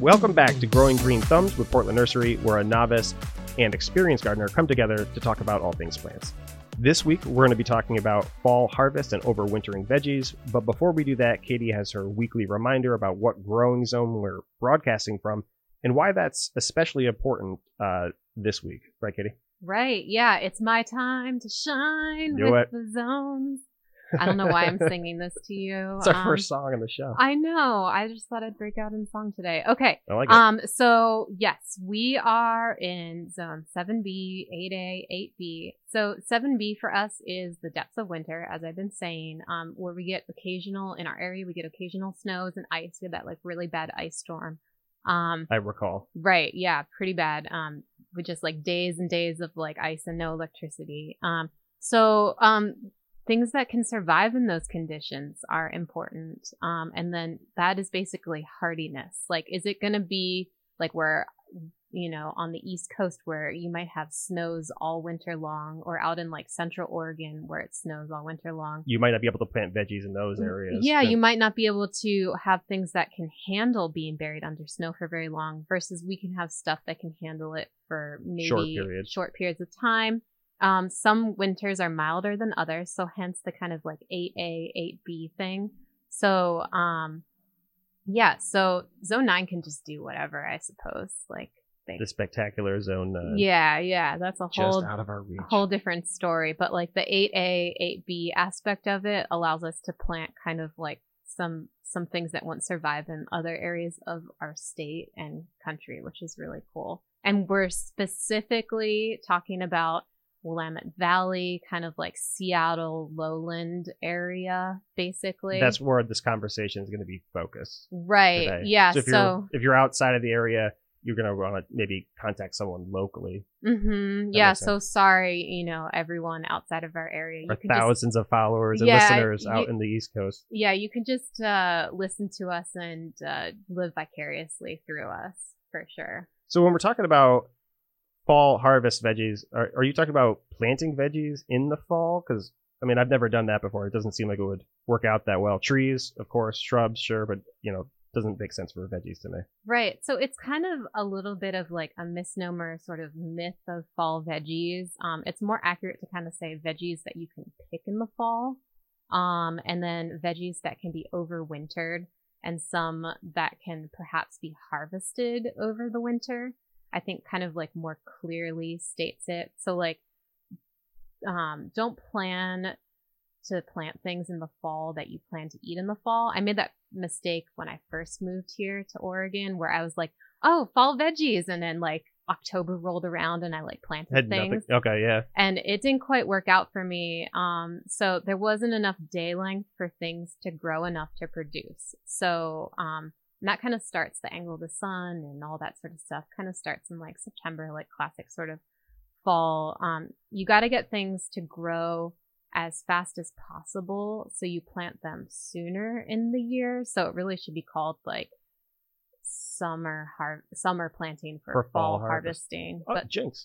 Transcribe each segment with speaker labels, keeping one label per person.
Speaker 1: Welcome back to Growing Green Thumbs with Portland Nursery, where a novice and experienced gardener come together to talk about all things plants. This week, we're going to be talking about fall harvest and overwintering veggies. But before we do that, Katie has her weekly reminder about what growing zone we're broadcasting from and why that's especially important this week. Right, Katie?
Speaker 2: Right. Yeah. It's my time to shine
Speaker 1: Do
Speaker 2: with
Speaker 1: it.
Speaker 2: the zones. I don't know why I'm singing this to you.
Speaker 1: It's our first song on the show.
Speaker 2: I know. I just thought I'd break out in song today. Okay.
Speaker 1: I like it.
Speaker 2: So yes, we are in zone 7B, 8A, 8B. So 7B for us is the depths of winter, as I've been saying, where we get in our area, we get occasional snows and ice. We had that like really bad ice storm.
Speaker 1: I recall.
Speaker 2: Right. Yeah. Pretty bad. With just like days and days of like ice and no electricity. Things that can survive in those conditions are important. And then that is basically hardiness. Like, is it going to be like where, on the East Coast where you might have snows all winter long, or out in like Central Oregon where it snows all winter long?
Speaker 1: You might not be able to plant veggies in those areas.
Speaker 2: Yeah, you might not be able to have things that can handle being buried under snow for very long, versus we can have stuff that can handle it for maybe short periods of time. Some winters are milder than others, so hence the kind of like 8A, 8B thing. So, so zone 9 can just do whatever, I suppose. Like
Speaker 1: the spectacular zone 9.
Speaker 2: Yeah, that's a
Speaker 1: just out of our reach.
Speaker 2: Whole different story. But like the 8A, 8B aspect of it allows us to plant kind of like some things that won't survive in other areas of our state and country, which is really cool. And we're specifically talking about Willamette Valley, kind of like Seattle lowland area, basically.
Speaker 1: That's where this conversation is going to be focused.
Speaker 2: Right.
Speaker 1: Today.
Speaker 2: Yeah.
Speaker 1: So if you're outside of the area, you're going to want to maybe contact someone locally.
Speaker 2: Mm-hmm. Yeah. So sorry, everyone outside of our area.
Speaker 1: You thousands of followers and listeners out in the East Coast.
Speaker 2: Yeah. You can just listen to us and live vicariously through us for sure.
Speaker 1: So when we're talking about fall harvest veggies, are you talking about planting veggies in the fall? Because I've never done that before. It doesn't seem like it would work out that well. Trees, of course, shrubs, sure, but doesn't make sense for veggies to me.
Speaker 2: Right. So it's kind of a little bit of like a misnomer sort of myth of fall veggies. It's more accurate to kind of say veggies that you can pick in the fall, and then veggies that can be overwintered, and some that can perhaps be harvested over the winter. I think kind of like more clearly states it. So like, don't plan to plant things in the fall that you plan to eat in the fall. I made that mistake when I first moved here to Oregon, where I was like, oh, fall veggies. And then like October rolled around and I like planted things.
Speaker 1: Nothing. Okay. Yeah.
Speaker 2: And it didn't quite work out for me. So there wasn't enough day length for things to grow enough to produce. So, and that kind of starts the angle of the sun and all that sort of stuff kind of starts in like September, like classic sort of fall. You got to get things to grow as fast as possible. So you plant them sooner in the year. So it really should be called like summer planting for fall harvesting.
Speaker 1: Oh, jinx.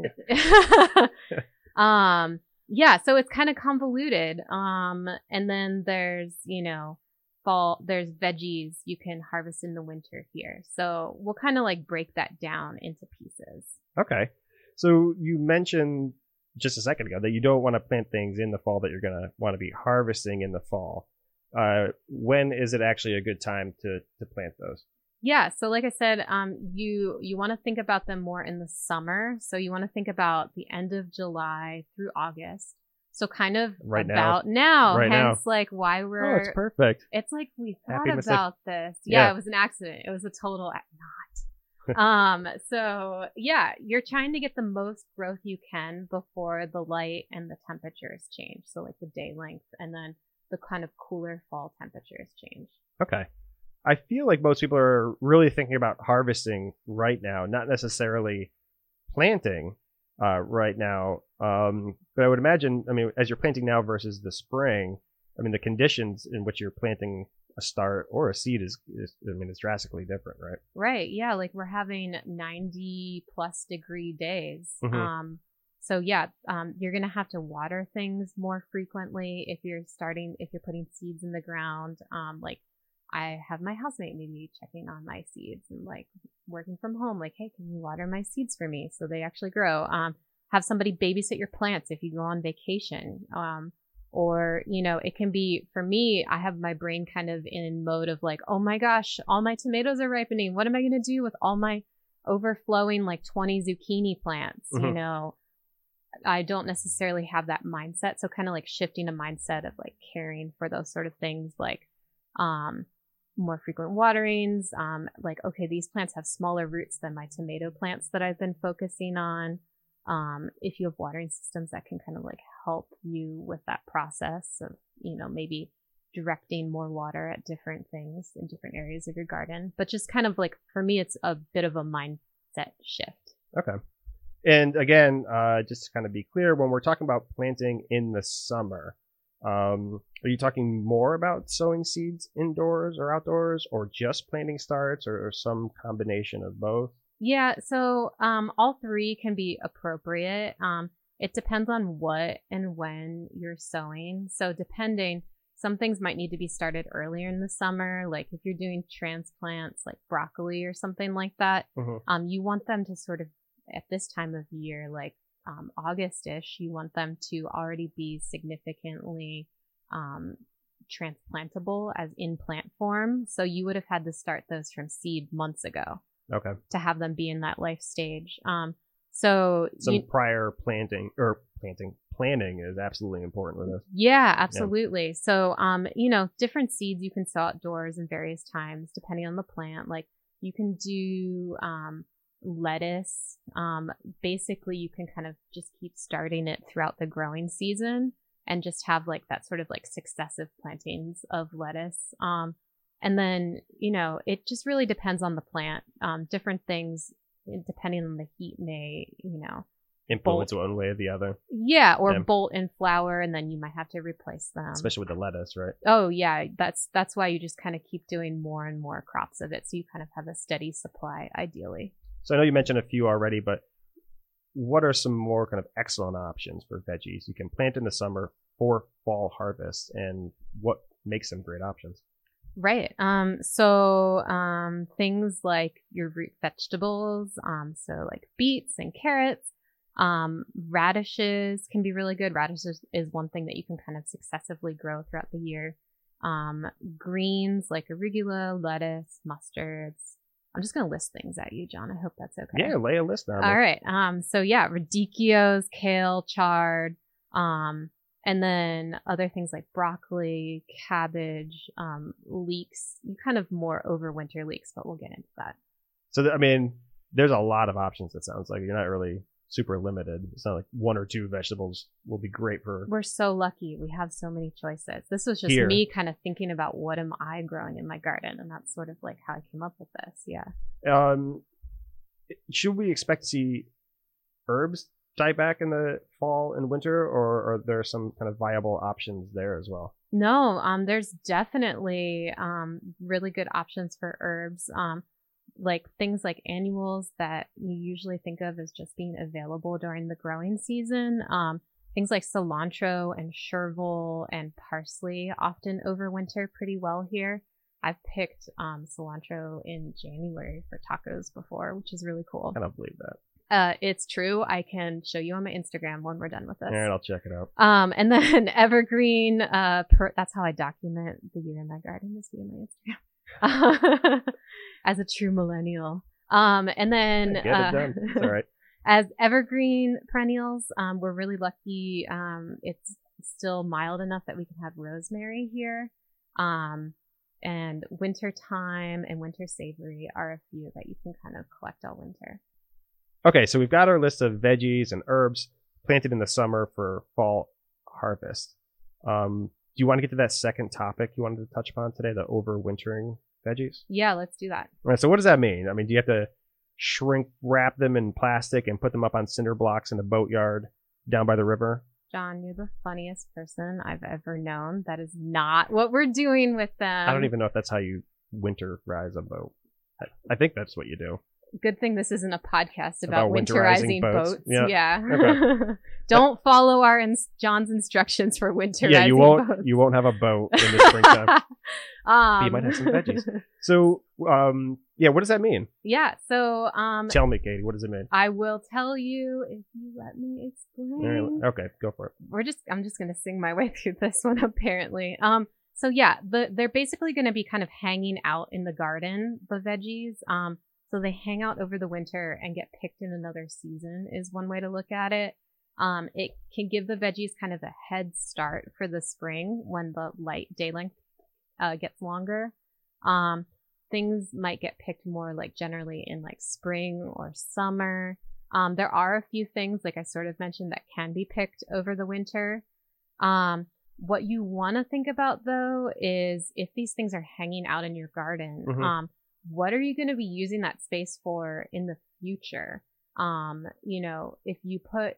Speaker 2: Yeah. So it's kind of convoluted. And then there's, there's veggies you can harvest in the winter here. So we'll kind of like break that down into pieces.
Speaker 1: Okay. So you mentioned just a second ago that you don't want to plant things in the fall that you're going to want to be harvesting in the fall. When is it actually a good time to plant those?
Speaker 2: Yeah. So like I said, you want to think about them more in the summer. So you want to think about the end of July through August. So kind of now. Hence like why we're...
Speaker 1: Oh, it's perfect.
Speaker 2: It's like we thought about this. Yeah, it was an accident. It was a total not. So yeah, you're trying to get the most growth you can before the light and the temperatures change. So like the day length and then the kind of cooler fall temperatures change.
Speaker 1: Okay. I feel like most people are really thinking about harvesting right now, not necessarily planting right now. But I would imagine, as you're planting now versus the spring, the conditions in which you're planting a start or a seed is it's drastically different, right?
Speaker 2: Right. Yeah. Like we're having 90 plus degree days.
Speaker 1: Mm-hmm.
Speaker 2: So yeah, you're going to have to water things more frequently if you're putting seeds in the ground. Like I have my housemate maybe checking on my seeds and like working from home, like, hey, can you water my seeds for me so they actually grow? Have somebody babysit your plants if you go on vacation. Or, you know, it can be, for me, I have my brain kind of in mode of like, oh my gosh, all my tomatoes are ripening. What am I going to do with all my overflowing like 20 zucchini plants?
Speaker 1: Mm-hmm.
Speaker 2: You know, I don't necessarily have that mindset. So kind of like shifting a mindset of like caring for those sort of things, like more frequent waterings, like, okay, these plants have smaller roots than my tomato plants that I've been focusing on. If you have watering systems that can kind of like help you with that process of, you know, maybe directing more water at different things in different areas of your garden. But just kind of like, for me, it's a bit of a mindset shift.
Speaker 1: Okay. And again, just to kind of be clear, when we're talking about planting in the summer, are you talking more about sowing seeds indoors or outdoors, or just planting starts, or some combination of both?
Speaker 2: Yeah, so all three can be appropriate. It depends on what and when you're sowing. So depending, some things might need to be started earlier in the summer. Like if you're doing transplants like broccoli or something like that, you want them to sort of, at this time of year, like August-ish, you want them to already be significantly transplantable as in plant form. So you would have had to start those from seed months ago.
Speaker 1: Okay.
Speaker 2: To have them be in that life stage. So
Speaker 1: some prior planning is absolutely important with this.
Speaker 2: Yeah, absolutely. Yeah. So, you know, different seeds you can sow outdoors in various times, depending on the plant. Like you can do, lettuce. Basically you can kind of just keep starting it throughout the growing season and just have like that sort of like successive plantings of lettuce. And then, you know, it just really depends on the plant. Different things, depending on the heat, may, you know,
Speaker 1: influence one way or the other.
Speaker 2: Yeah, or bolt and flower, and then you might have to replace them.
Speaker 1: Especially with the lettuce, right?
Speaker 2: Oh, yeah. That's why you just kind of keep doing more and more crops of it. So you kind of have a steady supply, ideally.
Speaker 1: So I know you mentioned a few already, but what are some more kind of excellent options for veggies you can plant in the summer for fall harvest, and what makes them great options?
Speaker 2: Right. So things like your root vegetables, so like beets and carrots, radishes can be really good. Radishes is one thing that you can kind of successively grow throughout the year. Greens like arugula, lettuce, mustards. I'm just going to list things at you, John. I hope that's okay.
Speaker 1: Yeah, lay a list down.
Speaker 2: All right. So yeah, radicchios, kale, chard, and then other things like broccoli, cabbage, leeks, kind of more overwinter leeks, but we'll get into that.
Speaker 1: So, I mean, there's a lot of options, it sounds like. You're not really super limited. It's not like one or two vegetables will be great for...
Speaker 2: We're so lucky. We have so many choices. This was just me kind of thinking about what am I growing in my garden, and that's sort of like how I came up with this, yeah.
Speaker 1: Should we expect to see herbs die back in the fall and winter, or are there some kind of viable options there as well?
Speaker 2: No, there's definitely really good options for herbs, like things like annuals that you usually think of as just being available during the growing season. Things like cilantro and chervil and parsley often overwinter pretty well here. I've picked cilantro in January for tacos before, which is really cool.
Speaker 1: I don't believe that.
Speaker 2: It's true. I can show you on my Instagram when we're done with this.
Speaker 1: All right, I'll check it out.
Speaker 2: And then evergreen, that's how I document the year in my garden, is via my Instagram. As a true millennial. And then
Speaker 1: get it done. It's all right.
Speaker 2: As evergreen perennials, we're really lucky. It's still mild enough that we can have rosemary here. And winter thyme and winter savory are a few that you can kind of collect all winter.
Speaker 1: Okay, so we've got our list of veggies and herbs planted in the summer for fall harvest. Do you want to get to that second topic you wanted to touch upon today, the overwintering veggies?
Speaker 2: Yeah, let's do that.
Speaker 1: All right, so what does that mean? I mean, do you have to shrink wrap them in plastic and put them up on cinder blocks in a boatyard down by the river?
Speaker 2: John, you're the funniest person I've ever known. That is not what we're doing with them.
Speaker 1: I don't even know if that's how you winterize a boat. I think that's what you do.
Speaker 2: Good thing this isn't a podcast
Speaker 1: About
Speaker 2: about
Speaker 1: winterizing
Speaker 2: winterizing
Speaker 1: boats.
Speaker 2: boats.
Speaker 1: Yeah.
Speaker 2: Yeah. Don't follow our John's instructions for winterizing
Speaker 1: Yeah,
Speaker 2: boats.
Speaker 1: you won't have a boat in the springtime. But you might have some veggies. So, what does that mean?
Speaker 2: Yeah. So,
Speaker 1: Tell me, Katie, what does it mean?
Speaker 2: I will tell you if you let me explain.
Speaker 1: Okay, go for it.
Speaker 2: I'm just gonna sing my way through this one apparently. So yeah, they're basically gonna be kind of hanging out in the garden, the veggies. So they hang out over the winter and get picked in another season is one way to look at it. It can give the veggies kind of a head start for the spring when the light day length gets longer. Things might get picked more like generally in like spring or summer. There are a few things, like I sort of mentioned, that can be picked over the winter. What you want to think about though is if these things are hanging out in your garden, what are you going to be using that space for in the future? If you put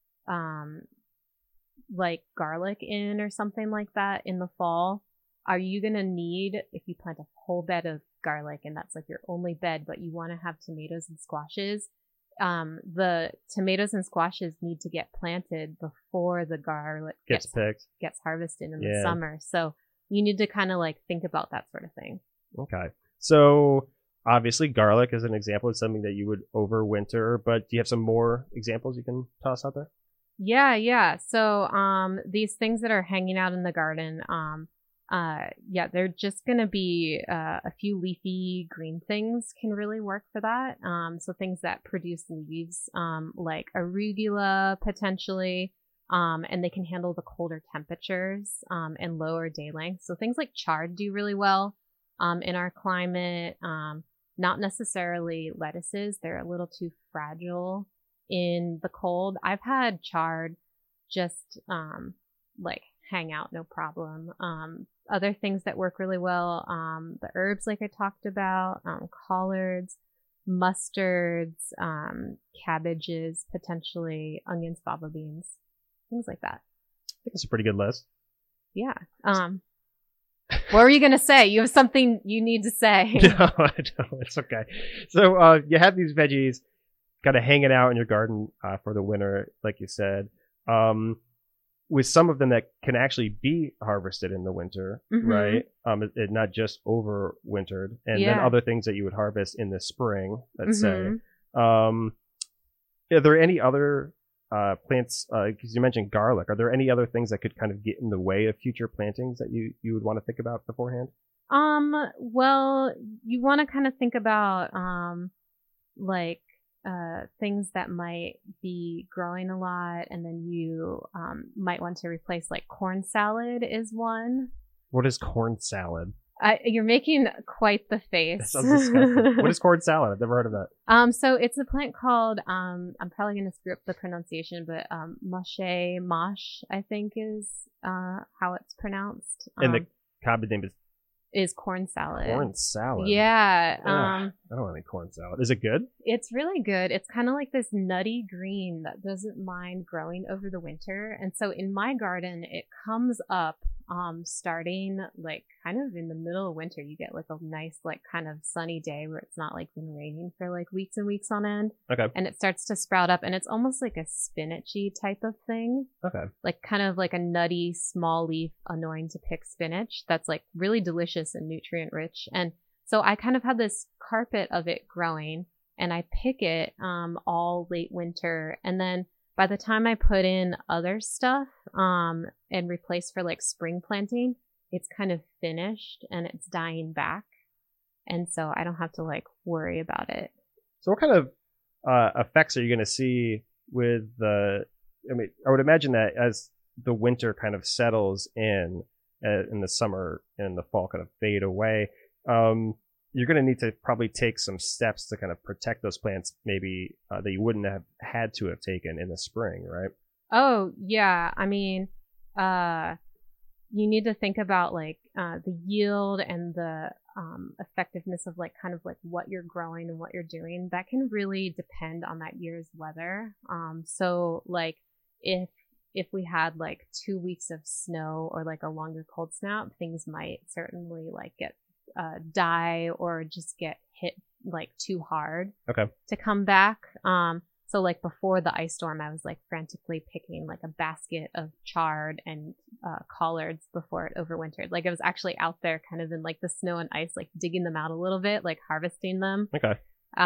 Speaker 2: like garlic in or something like that in the fall, are you going to need, if you plant a whole bed of garlic and that's like your only bed, but you want to have tomatoes and squashes, the tomatoes and squashes need to get planted before the garlic gets harvested in the summer. So you need to kind of like think about that sort of thing.
Speaker 1: Okay. So obviously garlic is an example of something that you would overwinter, but do you have some more examples you can toss out there?
Speaker 2: Yeah. So these things that are hanging out in the garden, they're just going to be a few leafy green things can really work for that. So things that produce leaves, like arugula potentially, and they can handle the colder temperatures and lower day length. So things like chard do really well in our climate. Not necessarily lettuces. They're a little too fragile in the cold. I've had chard just like hang out, no problem. Other things that work really well, the herbs like I talked about, collards, mustards, cabbages, potentially onions, fava beans, things like that.
Speaker 1: I think it's a pretty good list.
Speaker 2: Yeah. What were you going to say? You have something you need to say.
Speaker 1: No, I don't. It's okay. So you have these veggies kind of hanging out in your garden for the winter, like you said. With some of them that can actually be harvested in the winter, right? Not just overwintered. And then other things that you would harvest in the spring, let's say. Are there any other plants, because you mentioned garlic, are there any other things that could kind of get in the way of future plantings that you would want to think about beforehand?
Speaker 2: Well, you want to kind of think about things that might be growing a lot, and then you might want to replace, like corn salad is one.
Speaker 1: What is corn salad?
Speaker 2: You're making quite the face.
Speaker 1: That sounds disgusting. What is corn salad? I've never heard of that.
Speaker 2: So it's a plant called, I'm probably going to screw up the pronunciation, but mosh, I think is how it's pronounced.
Speaker 1: And the common name
Speaker 2: is corn salad.
Speaker 1: Corn salad?
Speaker 2: Yeah.
Speaker 1: I don't want any corn salad. Is it good?
Speaker 2: It's really good. It's kind of like this nutty green that doesn't mind growing over the winter. And so in my garden, it comes up starting like kind of in the middle of winter. You get like a nice like kind of sunny day where it's not like been raining for like weeks and weeks on end.
Speaker 1: Okay.
Speaker 2: And it starts to sprout up, and it's almost like a spinachy type of thing.
Speaker 1: Okay. Like
Speaker 2: kind of like a nutty small leaf, annoying to pick spinach that's like really delicious and nutrient rich. And so I kind of had this carpet of it growing, and I pick it all late winter, and then by the time I put in other stuff and replace for like spring planting, it's kind of finished and it's dying back. And so I don't have to like worry about it.
Speaker 1: So what kind of effects are you going to see with I would imagine that as the winter kind of settles in the summer and the fall kind of fade away, you're going to need to probably take some steps to kind of protect those plants maybe that you wouldn't have had to have taken in the spring, right?
Speaker 2: Oh, yeah. I mean, you need to think about like the yield and the effectiveness of like kind of like what you're growing and what you're doing. That can really depend on that year's weather. So like if we had like 2 weeks of snow or like a longer cold snap, things might certainly like get die or just get hit like too hard
Speaker 1: Okay.
Speaker 2: to come back. So like before the ice storm, I was like frantically picking like a basket of chard and collards before it overwintered. Like I was actually out there kind of in like the snow and ice, like digging them out a little bit, like harvesting them.
Speaker 1: Okay.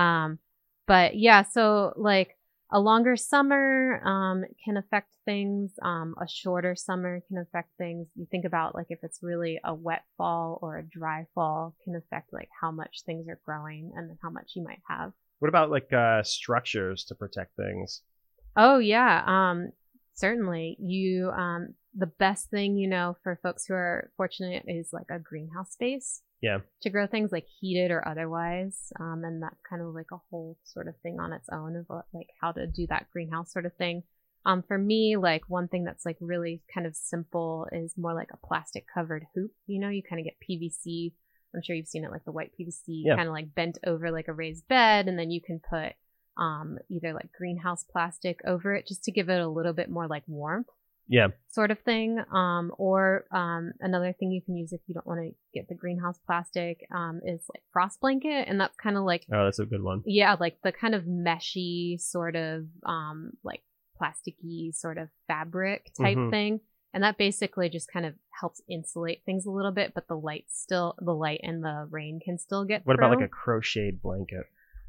Speaker 2: But yeah, so like a longer summer can affect things. A shorter summer can affect things. You think about like if it's really a wet fall or a dry fall can affect like how much things are growing and then how much you might have.
Speaker 1: What about like structures to protect things?
Speaker 2: Oh yeah, certainly. You the best thing, you know, for folks who are fortunate is like a greenhouse space.
Speaker 1: Yeah.
Speaker 2: To grow things like heated or otherwise. And that's kind of like a whole sort of thing on its own of like how to do that greenhouse sort of thing. For me, like one thing that's like really kind of simple is more like a plastic covered hoop. You know, you kind of get PVC. I'm sure you've seen it, like the white PVC kind of like bent over like a raised bed. And then you can put either like greenhouse plastic over it just to give it a little bit more like warmth.
Speaker 1: Yeah.
Speaker 2: Sort of thing. Or another thing you can use if you don't want to get the greenhouse plastic is like frost blanket. And that's kind of like,
Speaker 1: oh, that's a good one.
Speaker 2: Yeah, like the kind of meshy sort of like plasticky sort of fabric type thing. And that basically just kind of helps insulate things a little bit, but the light and the rain can still get
Speaker 1: What
Speaker 2: through.
Speaker 1: about like a crocheted blanket?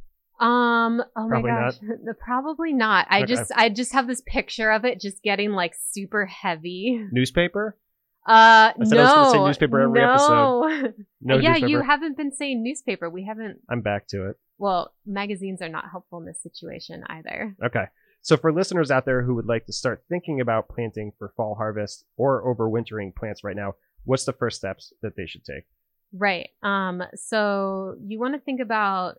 Speaker 2: Oh
Speaker 1: Probably
Speaker 2: my gosh, probably not. I
Speaker 1: Okay.
Speaker 2: just have this picture of it just getting like super heavy.
Speaker 1: Newspaper? I said I was gonna say newspaper every episode. No
Speaker 2: Yeah,
Speaker 1: newspaper.
Speaker 2: you haven't been saying newspaper. We haven't.
Speaker 1: I'm back to it.
Speaker 2: Well, magazines are not helpful in this situation either.
Speaker 1: Okay. So for listeners out there who would like to start thinking about planting for fall harvest or overwintering plants right now, what's the first steps that they should take?
Speaker 2: Right. So you want to think about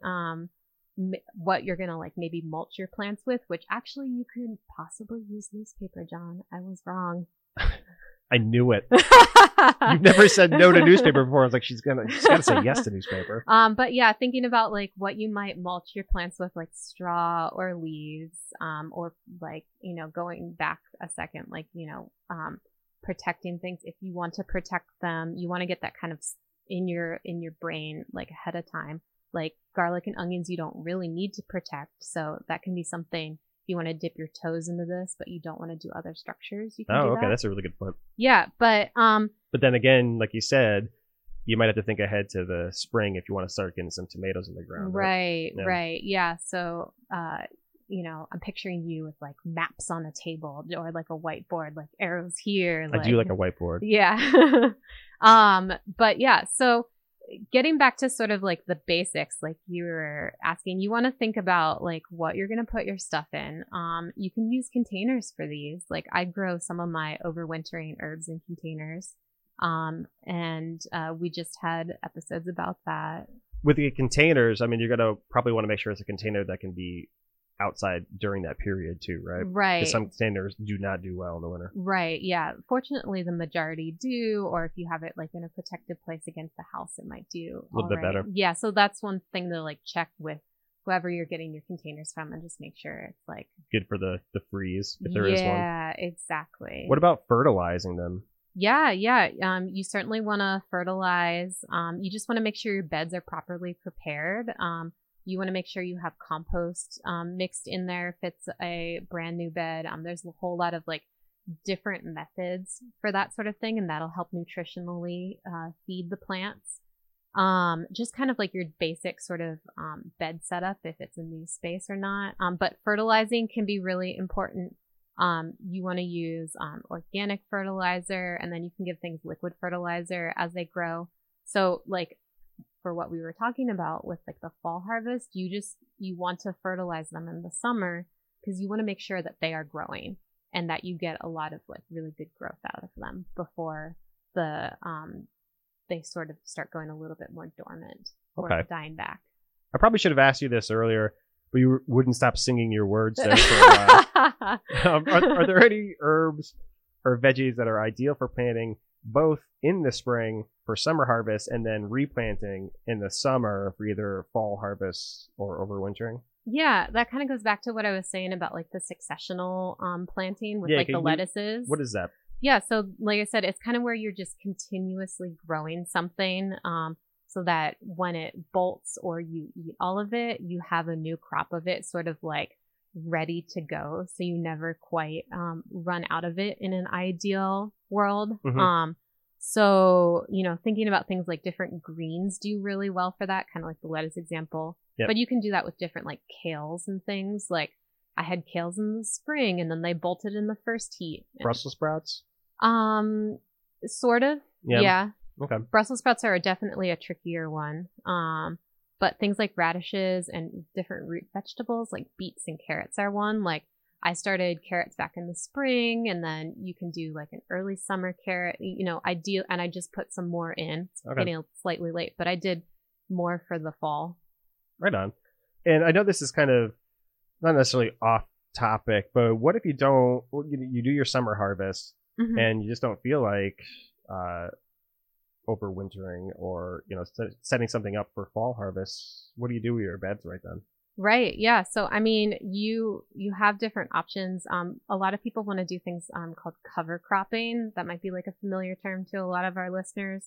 Speaker 2: what you're gonna like maybe mulch your plants with, which actually you could possibly use newspaper, John. I was wrong.
Speaker 1: I knew it. You've never said no to newspaper before. I was like, she's gotta say yes to newspaper.
Speaker 2: But yeah, thinking about like what you might mulch your plants with, like straw or leaves, or like, you know, going back a second, like, you know, protecting things. If you want to protect them, you want to get that kind of in your brain like ahead of time. Like garlic and onions, you don't really need to protect, so that can be something. If you want to dip your toes into this, but you don't want to do other structures, you can do
Speaker 1: okay,
Speaker 2: that.
Speaker 1: that's a really good point.
Speaker 2: Yeah, but
Speaker 1: then again, like you said, you might have to think ahead to the spring if you want to start getting some tomatoes in the ground.
Speaker 2: Right. Yeah. So, you know, I'm picturing you with like maps on a table or like a whiteboard, like arrows here.
Speaker 1: I do like a whiteboard.
Speaker 2: Yeah. But yeah, so getting back to sort of like the basics, like you were asking, you want to think about like what you're going to put your stuff in. You can use containers for these. Like I grow some of my overwintering herbs in containers. And we just had episodes about that.
Speaker 1: With the containers, I mean, you're going to probably want to make sure it's a container that can be outside during that period too, right?
Speaker 2: Right.
Speaker 1: Because some containers do not do well in the winter.
Speaker 2: Right. Yeah. Fortunately, the majority do, or if you have it like in a protected place against the house, it might do
Speaker 1: a little bit better.
Speaker 2: Yeah. So that's one thing to like check with whoever you're getting your containers from and just make sure it's like
Speaker 1: good for the freeze if there is one.
Speaker 2: Yeah, exactly.
Speaker 1: What about fertilizing them?
Speaker 2: Yeah. You certainly want to fertilize. You just want to make sure your beds are properly prepared. You want to make sure you have compost mixed in there if it's a brand new bed. There's a whole lot of like different methods for that sort of thing, and that'll help nutritionally feed the plants. Just kind of like your basic sort of bed setup if it's a new space or not. But fertilizing can be really important. You want to use organic fertilizer, and then you can give things liquid fertilizer as they grow. So like for what we were talking about with like the fall harvest, you want to fertilize them in the summer because you want to make sure that they are growing and that you get a lot of like really good growth out of them before they sort of start going a little bit more dormant or dying back.
Speaker 1: I probably should have asked you this earlier, but you wouldn't stop singing your words there for a while. Are there any herbs or veggies that are ideal for planting both in the spring for summer harvest and then replanting in the summer for either fall harvest or overwintering?
Speaker 2: Yeah, that kind of goes back to what I was saying about like the successional planting with like the lettuces.
Speaker 1: What is that?
Speaker 2: Yeah, so like I said, it's kind of where you're just continuously growing something. so that when it bolts or you eat all of it, you have a new crop of it sort of like ready to go. So you never quite run out of it in an ideal world.
Speaker 1: Mm-hmm.
Speaker 2: So, thinking about things like different greens do really well for that, kind of like the lettuce example.
Speaker 1: Yep.
Speaker 2: But you can do that with different like kales and things. Like I had kales in the spring and then they bolted in the first heat.
Speaker 1: Brussels sprouts?
Speaker 2: Sort of. Yeah.
Speaker 1: Okay.
Speaker 2: Brussels sprouts are definitely a trickier one. But things like radishes and different root vegetables like beets and carrots are one. Like I started carrots back in the spring, and then you can do like an early summer carrot, ideal. And I just put some more in. It's getting slightly late, but I did more for the fall.
Speaker 1: Right on. And I know this is kind of not necessarily off topic, but what if you don't, you do your summer harvest and you just don't feel like overwintering or, setting something up for fall harvest? What do you do with your beds right then?
Speaker 2: Right. Yeah. So, I mean, you have different options. A lot of people want to do things called cover cropping. That might be like a familiar term to a lot of our listeners.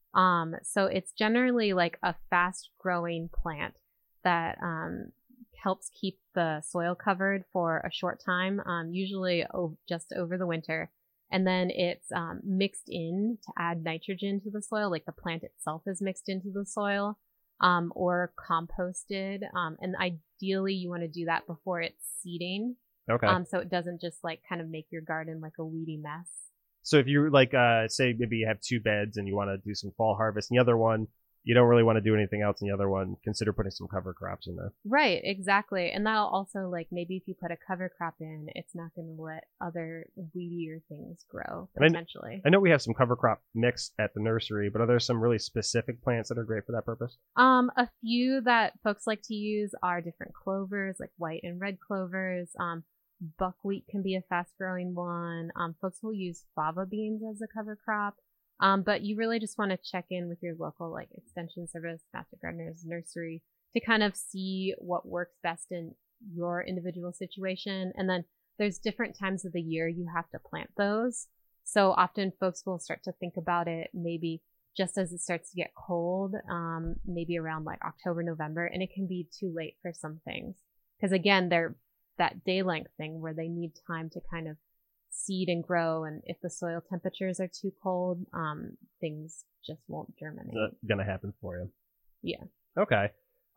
Speaker 2: So it's generally like a fast growing plant that helps keep the soil covered for a short time, usually just over the winter. And then it's mixed in to add nitrogen to the soil, like the plant itself is mixed into the soil, or composted. And ideally you want to do that before it's seeding.
Speaker 1: Okay.
Speaker 2: So it doesn't just like kind of make your garden like a weedy mess.
Speaker 1: So if you like, say maybe you have 2 beds and you want to do some fall harvest, and the other one, you don't really want to do anything else in the other one, consider putting some cover crops in there.
Speaker 2: Right, exactly. And that'll also, like, maybe if you put a cover crop in, it's not going to let other weedier things grow, potentially.
Speaker 1: I know we have some cover crop mix at the nursery, but are there some really specific plants that are great for that purpose?
Speaker 2: A few that folks like to use are different clovers, like white and red clovers. Buckwheat can be a fast-growing one. Folks will use fava beans as a cover crop. But you really just want to check in with your local like extension service, Master Gardener's nursery, to kind of see what works best in your individual situation. And then there's different times of the year you have to plant those. So often folks will start to think about it maybe just as it starts to get cold, maybe around like October, November, and it can be too late for some things. Because again, they're that day length thing where they need time to kind of seed and grow, and if the soil temperatures are too cold, things just won't germinate.
Speaker 1: That's gonna happen for you.
Speaker 2: Yeah.
Speaker 1: Okay.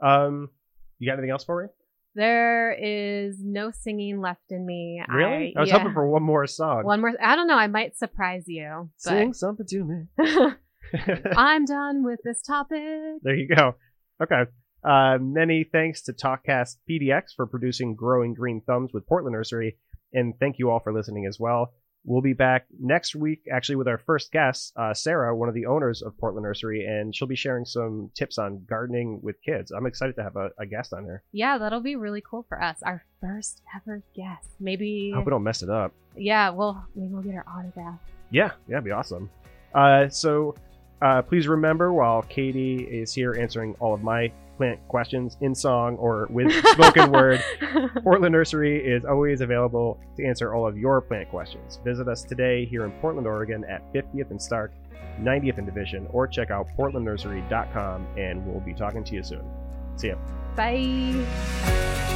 Speaker 1: You got anything else for me?
Speaker 2: There is no singing left in me.
Speaker 1: Really? I was hoping for one more song.
Speaker 2: One more. I don't know. I might surprise you.
Speaker 1: Sing something to me.
Speaker 2: I'm done with this topic.
Speaker 1: There you go. Okay. Many thanks to TalkCast PDX for producing Growing Green Thumbs with Portland Nursery. And thank you all for listening as well. We'll be back next week, actually, with our first guest, Sarah, one of the owners of Portland Nursery, and she'll be sharing some tips on gardening with kids. I'm excited to have a guest on here.
Speaker 2: Yeah, that'll be really cool for us. Our first ever guest. Maybe.
Speaker 1: I hope we don't mess it up.
Speaker 2: Yeah, maybe we'll get her autograph.
Speaker 1: Yeah, that'd be awesome. So please remember, while Katie is here answering all of my plant questions in song or with spoken word, Portland Nursery is always available to answer all of your plant questions. Visit us today here in Portland, Oregon at 50th and Stark, 90th and Division, or check out portlandnursery.com, and we'll be talking to you soon. See ya.
Speaker 2: Bye.